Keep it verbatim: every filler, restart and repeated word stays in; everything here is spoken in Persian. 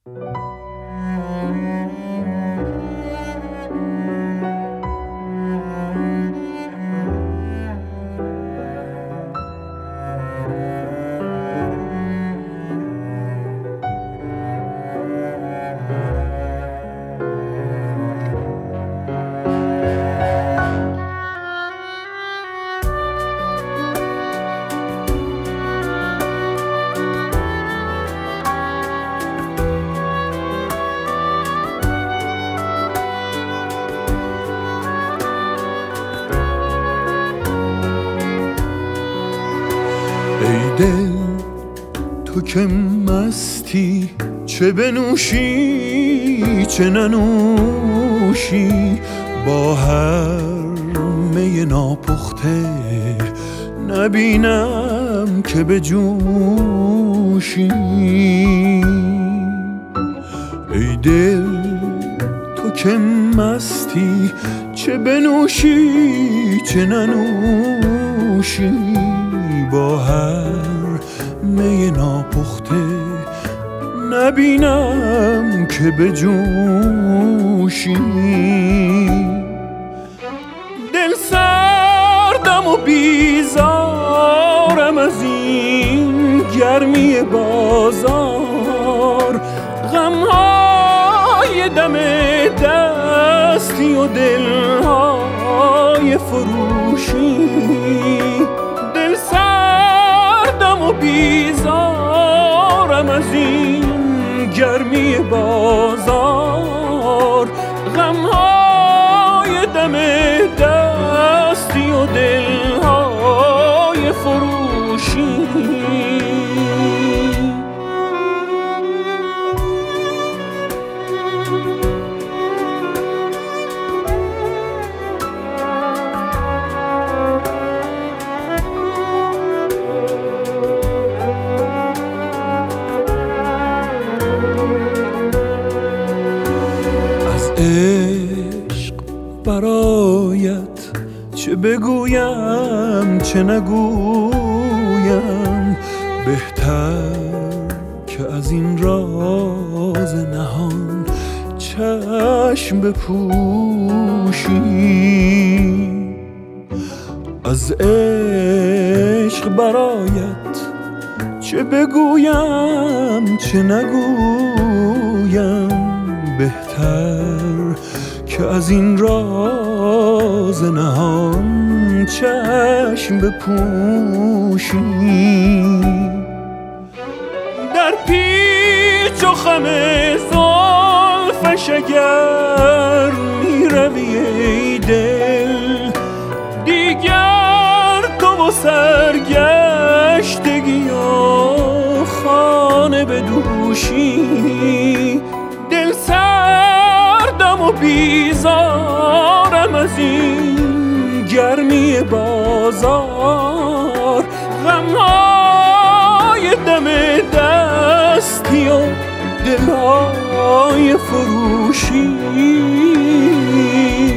ای دل تو که مستی، چه بنوشی چه ننوشی، با هر می ناپخته نبینم که بجوشی. ای دل تو که مستی، چه بنوشی چه ننوشی، با هر می ناپخته نبینم که بجوشی. دل سردم و بیزارم از این گرمی بازار، غمهای دم دستی و دلهای فروشی. دل سردم و بیزارم از این گرمی بازار، غمهای دم دستی و دلهای فروشی. عشق برایت چه بگویم چه نگویم، بهتر که از این راز نهان چشم بپوشی. از عشق برایت چه بگویم چه نگویم، بهتر که از این راز نهان چشم بپوشی. در پیچ و خم زلفش اگر می روی ای دل، دیگر تو و سرگشتگی و خانه بدوشی. دل سردم و بیزارم از این گرمی بازار، غمهای دم دستی و دلهای فروشی.